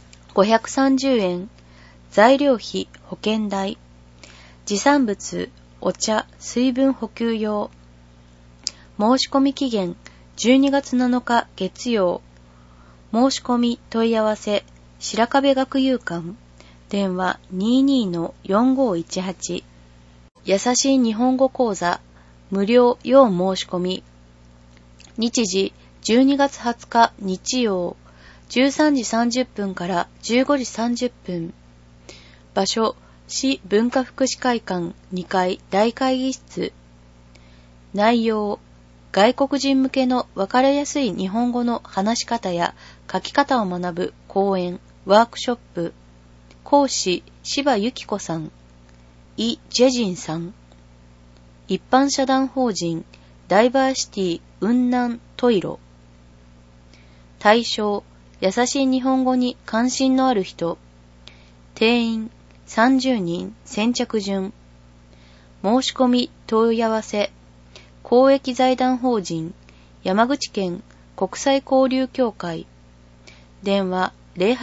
Speaker 3: 料、530円。材料費、保険代。持参物、 お茶、水分補給用。申し込み期限12月7日月曜。申し込み問い合わせ白壁学友館。電話 22-4518。優しい日本語講座無料要申し込み。日時12月20日日曜13時30分から15時30分。場所市文化福祉会館2階大会議室。内容外国人向けのわかりやすい日本語の話し方や書き方を学ぶ講演ワークショップ。講師柴由紀子さん、イ・ジェジンさん。一般社団法人ダイバーシティ雲南トイロ。対象優しい日本語に関心のある人。定員30人先着順。申し込み問い合わせ公益財団法人山口県国際交流協会。電話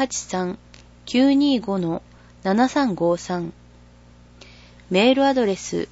Speaker 3: 083-925-7353。メールアドレス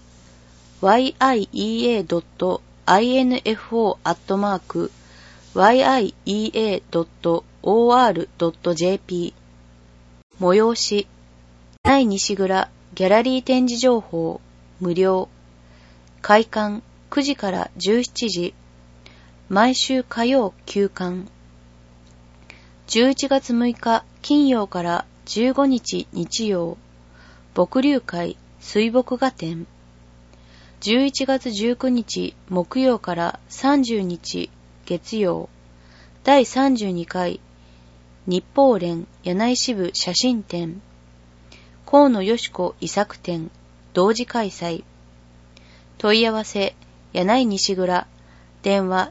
Speaker 3: yiea.info@yiea.or.jp。 催し柳井西蔵ギャラリー展示情報無料。開館9時から17時。毎週火曜休館。11月6日金曜から15日日曜。牧竜会水墨画展。11月19日木曜から30日月曜。第32回日報連柳井支部写真展。河野よし子遺作展同時開催。問い合わせ柳井西蔵。電話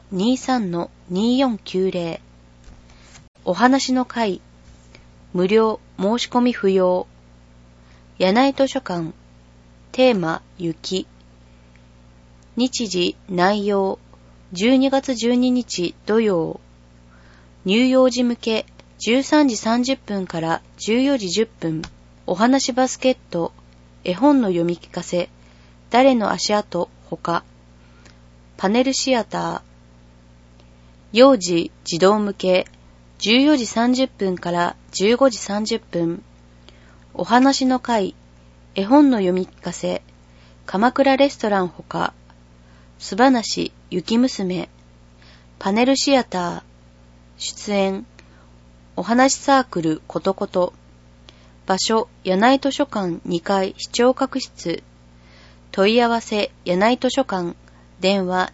Speaker 3: 23-2490。お話の会無料申し込み不要。柳井図書館。テーマ雪。日時内容12月12日土曜。乳幼児向け13時30分から14時10分。お話バスケット。絵本の読み聞かせ。誰の足跡ほか。パネルシアター。幼児児童向け14時30分から15時30分。お話の会。絵本の読み聞かせ。鎌倉レストランほか。すばなし雪娘。パネルシアター。出演。お話サークルことこと。場所柳井図書館2階視聴覚室。問い合わせ柳井図書館。電話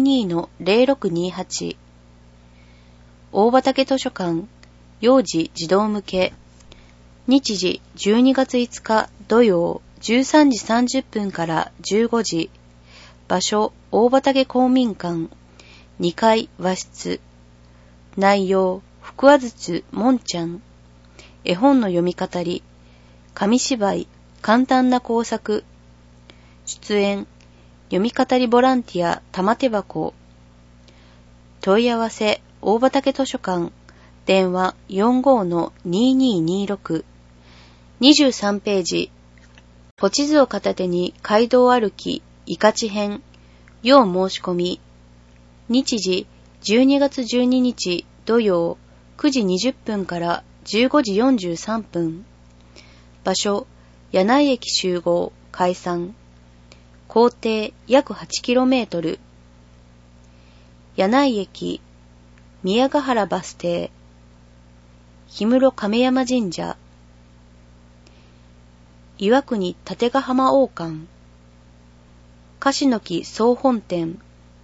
Speaker 3: 22-0628。大畑図書館。幼児児童向け。日時12月5日土曜13時30分から15時。場所大畑公民館2階和室。内容腹話術もんちゃん。絵本の読み語り。紙芝居簡単な工作。出演読み語りボランティア玉手箱。問い合わせ大畑図書館。電話 45-2226。23ページ。古地図を片手に街道歩きイカチ編。要申し込み。日時12月12日土曜9時20分から15時43分。場所柳井駅集合解散。行程約 8km。柳井駅宮ヶ原バス停。氷室亀山神社。岩国立ヶ浜王冠。樫の木総本店。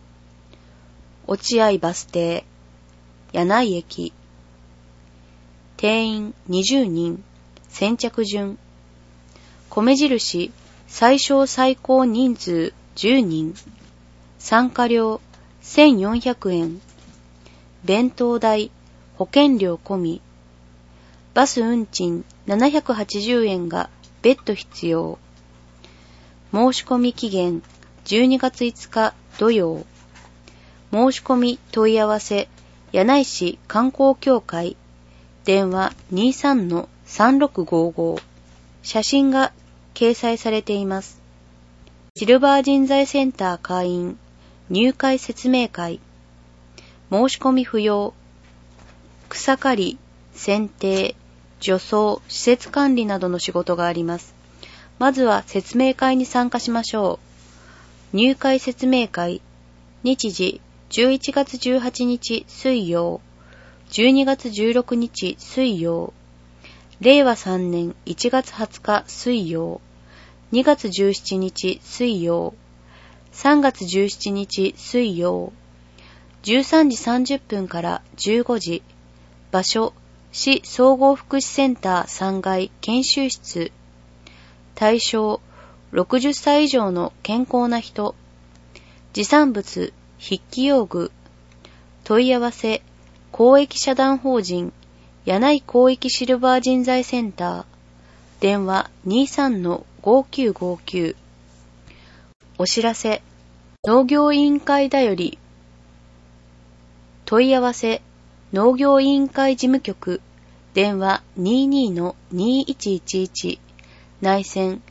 Speaker 3: 落合バス停。柳井駅。定員20人先着順。米印最小最高人数10人。参加料1400円。弁当代、保険料込み。バス運賃780円が別途必要。申し込み期限12月5日土曜。申し込み問い合わせ柳井市観光協会。電話 23-3655。写真が掲載されています。 シルバー人材センター会員、入会説明会、申し込み不要、草刈り、剪定、除草、施設管理などの仕事があります。まずは説明会に参加しましょう。入会説明会、日時11月18日水曜、12月16日水曜、令和3年1月20日水曜、2月17日水曜、3月17日水曜、13時30分から15時、場所、市総合福祉センター3階研修室、対象、60歳以上の健康な人、持産物、筆記用具、問い合わせ、公益社団法人、柳井広域シルバー人材センター、電話 23-5959。お知らせ、農業委員会だより、問い合わせ、農業委員会事務局、電話 22-2111、内線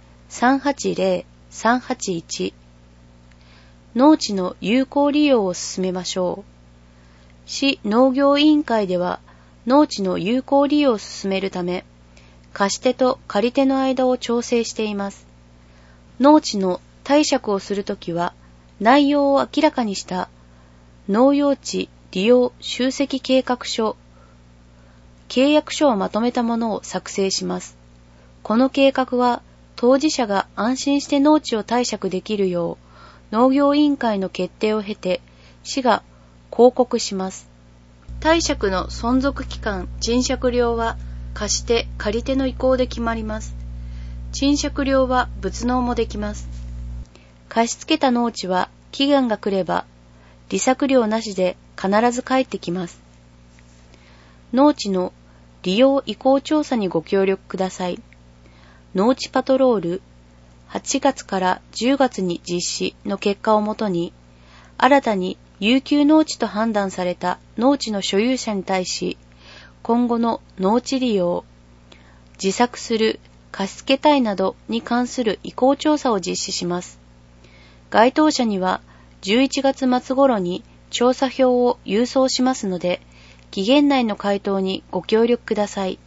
Speaker 3: 380-381。農地の有効利用を進めましょう。市農業委員会では、農地の有効利用を進めるため、貸し手と借り手の間を調整しています。農地の貸借をするときは、内容を明らかにした農用地利用集積計画書、契約書をまとめたものを作成します。この計画は、当事者が安心して農地を貸借できるよう、農業委員会の決定を経て、市が公告します。貸借の存続期間、賃借料は貸し手、借り手の意向で決まります。賃借料は物納もできます。貸し付けた農地は期限が来れば、利息料なしで必ず返ってきます。農地の利用意向調査にご協力ください。農地パトロール、8月から10月に実施の結果をもとに、新たに有給農地と判断された農地の所有者に対し、今後の農地利用、自作する、貸し付けたいなどに関する意向調査を実施します。該当者には11月末頃に調査票を郵送しますので、期限内の回答にご協力ください。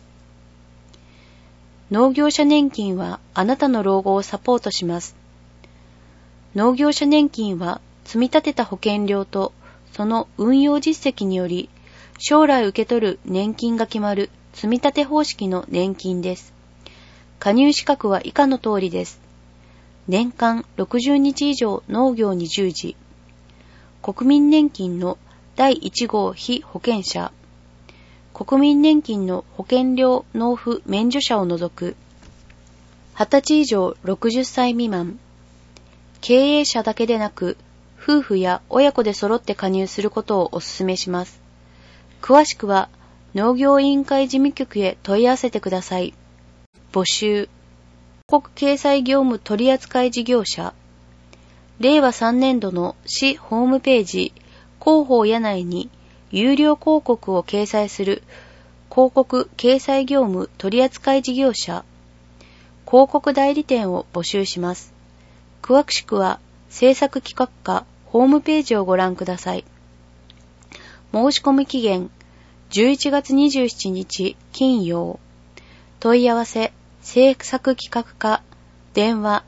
Speaker 3: 農業者年金はあなたの老後をサポートします。農業者年金は積み立てた保険料とその運用実績により将来受け取る年金が決まる積み立て方式の年金です。加入資格は以下の通りです。年間60日以上農業に従事。国民年金の第1号被保険者。国民年金の保険料納付免除者を除く。20歳以上60歳未満。経営者だけでなく、夫婦や親子で揃って加入することをお勧めします。詳しくは、農業委員会事務局へ問い合わせてください。募集。広告掲載業務取扱事業者。令和3年度の市ホームページ、広報柳井に有料広告を掲載する広告掲載業務取扱事業者。広告代理店を募集します。詳しくは、制作企画課ホームページをご覧ください。申し込み期限、11月27日金曜。問い合わせ、制作企画課、電話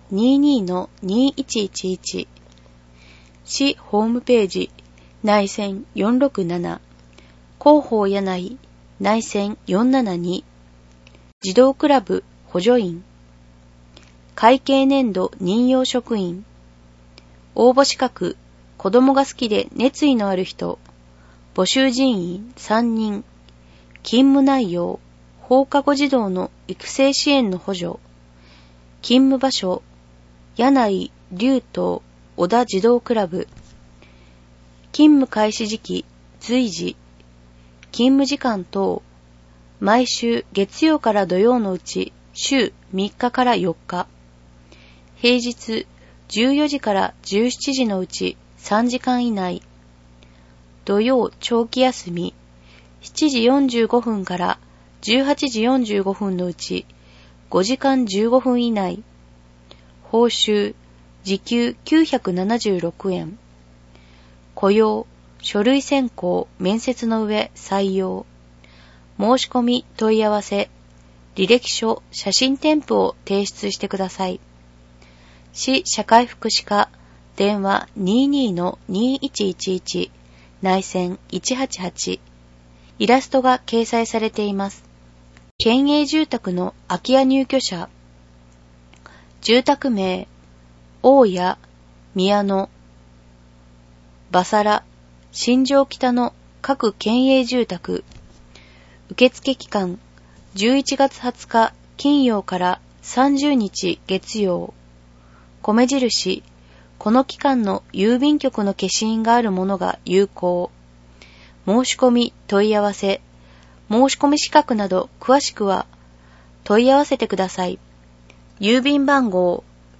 Speaker 3: 22-2111。市ホームページ、内線467。広報柳井、内線472。児童クラブ補助員。会計年度任用職員。応募資格、子供が好きで熱意のある人。募集人員3人。勤務内容、放課後児童の育成支援の補助。勤務場所、柳井、龍東、小田児童クラブ。勤務開始時期、随時。勤務時間等、毎週月曜から土曜のうち週3日から4日。平日14時から17時のうち3時間以内。土曜長期休み、7時45分から18時45分のうち5時間15分以内。報酬時給976円。雇用、書類選考、面接の上採用。申し込み問い合わせ、履歴書、写真添付を提出してください。市社会福祉課、電話 22-2111、内線188。イラストが掲載されています。県営住宅の空き家入居者。住宅名、大谷、宮野、バサラ、新庄北の各県営住宅。受付期間、11月20日金曜から30日月曜。米印、この期間の郵便局の消印があるものが有効。申し込み問い合わせ、申し込み資格など詳しくは問い合わせてください。郵便番号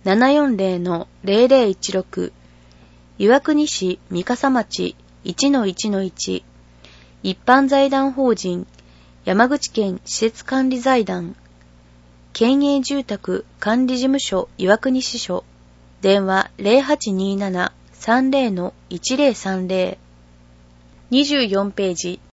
Speaker 3: 740-0016 岩国市三笠町 1-1-1 一般財団法人山口県施設管理財団県営住宅管理事務所岩国支所電話 0827-30-1030 24ページ